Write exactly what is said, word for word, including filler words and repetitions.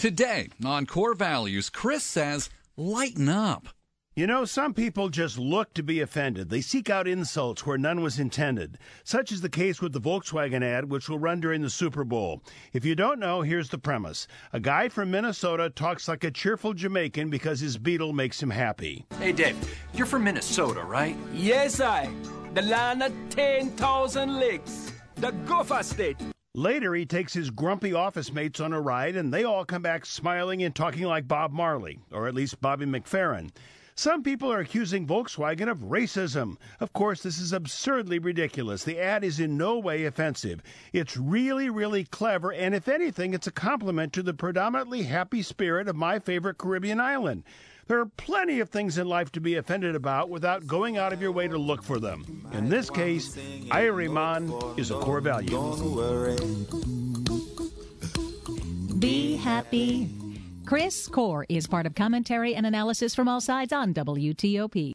Today on Core Values, Chris says, lighten up. You know, some people just look to be offended. They seek out insults where none was intended. Such is the case with the Volkswagen ad, which will run during the Super Bowl. If you don't know, here's the premise. A guy from Minnesota talks like a cheerful Jamaican because his Beetle makes him happy. Hey, Dave, you're from Minnesota, right? Yes, I. The land of ten thousand lakes. The Gopher State. Later, he takes his grumpy office mates on a ride, and they all come back smiling and talking like Bob Marley, or at least Bobby McFerrin. Some people are accusing Volkswagen of racism. Of course, this is absurdly ridiculous. The ad is in no way offensive. It's really, really clever, and if anything, it's a compliment to the predominantly happy spirit of my favorite Caribbean island. There are plenty of things in life to be offended about without going out of your way to look for them. In this case, Iriman is a core value. Be happy. Chris Core is part of commentary and analysis from all sides on W T O P.